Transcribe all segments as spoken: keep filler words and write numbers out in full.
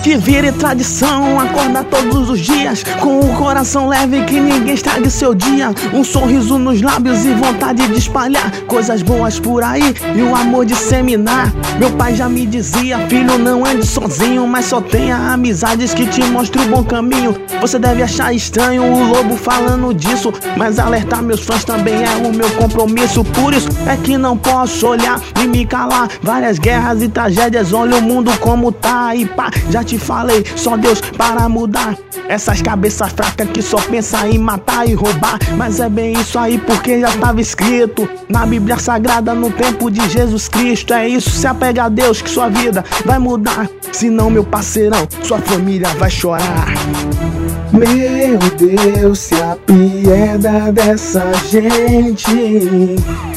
que vire tradição, acordar todos os dias com o coração leve, que ninguém estrague seu dia. Um sorriso nos lábios e vontade de espalhar coisas boas por aí e o amor disseminar. Meu pai já me dizia: filho, não ande sozinho, mas só tenha amizades que te mostrem o bom caminho. Você deve achar estranho o lobo falando disso, mas alertar meus fãs também é o meu compromisso. Por isso é que não posso olhar e me calar. Várias guerras e tragédias, olha o mundo como tá. E pá, já te falei, só Deus para mudar essas cabeças fracas que só pensam em matar e roubar. Mas é bem isso aí, porque já estava escrito na Bíblia Sagrada, no tempo de Jesus Cristo. É isso, se apega a Deus que sua vida vai mudar. Senão, meu parceirão, sua família vai chorar. Meu Deus, se apieda dessa gente,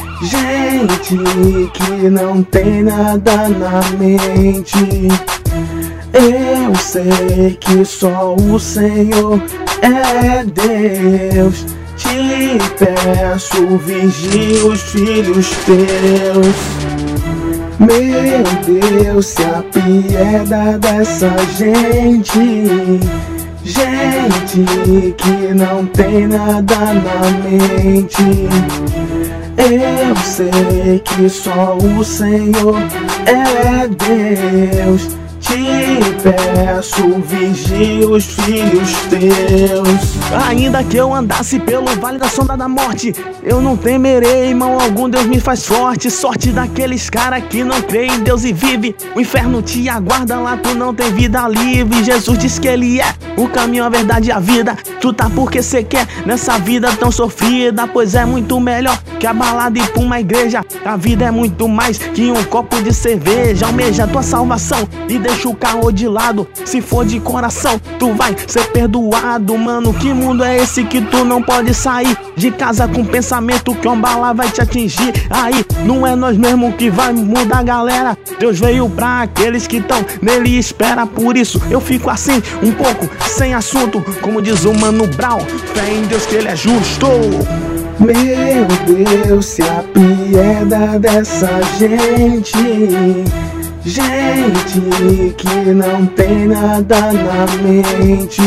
gente que não tem nada na mente. Eu sei que só o Senhor é Deus. Te peço, vigia os filhos teus. Meu Deus, se apieda dessa gente, gente que não tem nada na mente. Eu sei que só o Senhor é Deus. Te peço, vigia os filhos teus. Ainda que eu andasse pelo vale da sombra da morte, eu não temerei mal algum, Deus me faz forte. Sorte daqueles cara que não creem em Deus e vive. O inferno te aguarda lá, tu não tem vida livre. Jesus diz que Ele é o caminho, a verdade e a vida. Tu tá porque cê quer nessa vida tão sofrida, pois é muito melhor que a balada e pra uma igreja. A vida é muito mais que um copo de cerveja. Almeja tua salvação e deixa o caô de lado. Se for de coração, tu vai ser perdoado. Mano, que mundo é esse que tu não pode sair de casa com pensamento que uma bala vai te atingir? Aí, não é nós mesmo que vai mudar, galera. Deus veio pra aqueles que estão nele e espera. Por isso eu fico assim, um pouco sem assunto, como diz o Mano Brown: fé em Deus que Ele é justo. Meu Deus, se apieda dessa gente, gente que não tem nada na mente.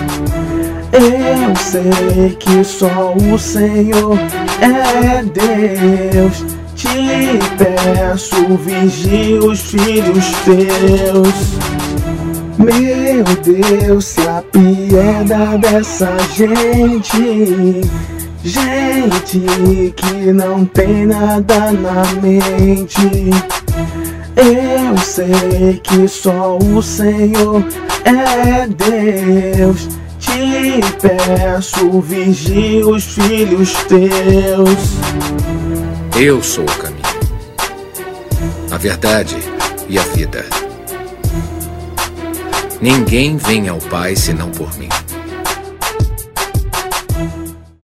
Eu sei que só o Senhor é Deus. Te peço, vigia os filhos teus. Meu Deus, se apieda dessa gente, gente que não tem nada na mente. Eu sei que só o Senhor é Deus. Te peço, vigia os filhos teus. Eu sou o caminho, a verdade e a vida. Ninguém vem ao Pai senão por mim.